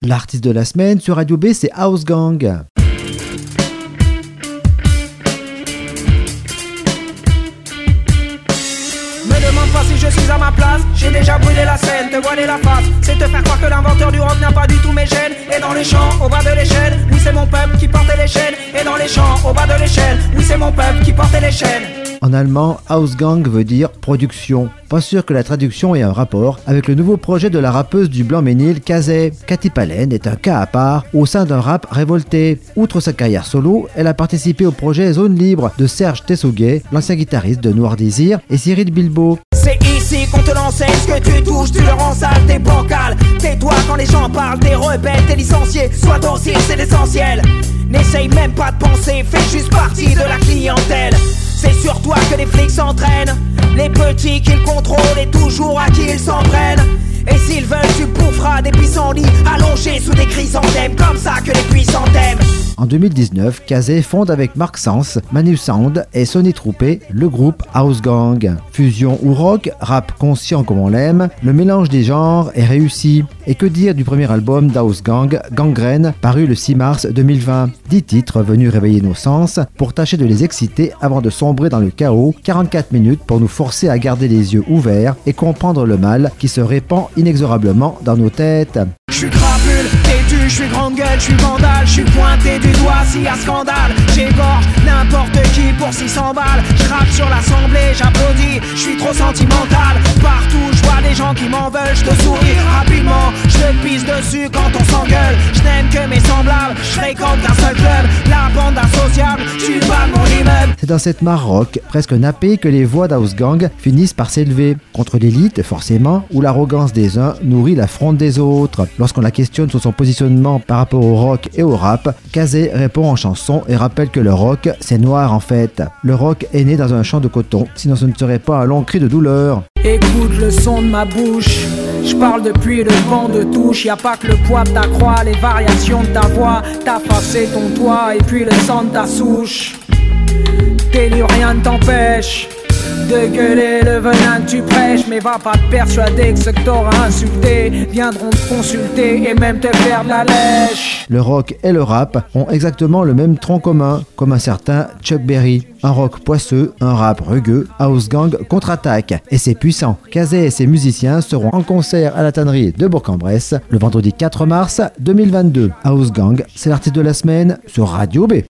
L'artiste de la semaine sur Radio B, c'est House Gang. Me demande pas si je suis à ma place, j'ai déjà brûlé la scène, te voiler la face, c'est te faire croire que l'inventeur du rock n'a pas du tout mes gènes. Et dans les champs, au bas de l'échelle, oui c'est mon peuple qui portait les chaînes. Et dans les champs, au bas de l'échelle, oui c'est mon peuple qui portait les chaînes. En allemand, House Gang veut dire production. Pas sûr que la traduction ait un rapport avec le nouveau projet de la rappeuse du Blanc-Ménil, Kazay. Katy Palen est un cas à part au sein d'un rap révolté. Outre sa carrière solo, elle a participé au projet Zone Libre de Serge Tessoguet, l'ancien guitariste de Noir Désir, et Cyril Bilbao. C'est ici qu'on te l'enseigne, ce que tu touches, tu le rends sale, t'es bancal. Tais-toi quand les gens parlent, t'es rebelle, t'es licencié. Sois docile, c'est l'essentiel. N'essaye même pas de penser, fais juste partie de la clientèle. C'est sur toi que les flics s'entraînent. Les petits qu'ils contrôlent et toujours à qui ils s'en prennent. Et s'ils veulent, tu boufferas des pissenlits allongés sous des chrysanthèmes. Comme ça que les puissants t'aiment. En 2019, Kazay fonde avec Mark Sens, Manu Sound et Sonny Troupé le groupe House Gang. Fusion ou rock, rap conscient comme on l'aime, le mélange des genres est réussi. Et que dire du premier album d'House Gang, Gangrène, paru le 6 mars 2020. 10 titres venus réveiller nos sens pour tâcher de les exciter avant de sombrer dans le chaos. 44 minutes pour nous forcer à garder les yeux ouverts et comprendre le mal qui se répand inexorablement dans nos têtes. Je suis crapule, têtu, je suis grande gueule, je suis vandale, je suis pointé du doigt s'il y a scandale. J'égorge n'importe qui pour 600 balles. Je rappe sur l'assemblée, j'applaudis, je suis trop sentimental. Partout je vois des gens qui m'en veulent, je te souris rapidement, je te pisse dessus quand on s'engueule. Je n'aime que mes semblables, je fréquente qu'un seul club, la bande associable, je suis pas de mon immeuble. C'est dans cette mare rock, presque nappée, que les voix d'House Gang finissent par s'élever. Contre l'élite, forcément, où l'arrogance des uns nourrit la fronde des autres. Lorsqu'on la questionne sur son positionnement par rapport au rock et au rap, Kazay répond en chanson et rappelle que le rock, c'est noir en fait. Le rock est né dans un champ de coton, sinon ce ne serait pas un long cri de douleur. Écoute le son de ma bouche, je parle depuis le banc de touche. Y'a pas que le poids de ta croix, les variations de ta voix. T'as passé ton toit et puis le sang de ta souche. T'es libre, rien ne t'empêche de gueuler le venin que tu prêches. Mais va pas te persuader que ceux que t'auras insulté viendront te consulter et même te faire de la lèche. Le rock et le rap ont exactement le même tronc commun, comme un certain Chuck Berry. Un rock poisseux, un rap rugueux, House Gang contre-attaque. Et c'est puissant. Kazay et ses musiciens seront en concert à la tannerie de Bourg-en-Bresse le vendredi 4 mars 2022. House Gang, c'est l'artiste de la semaine sur Radio B.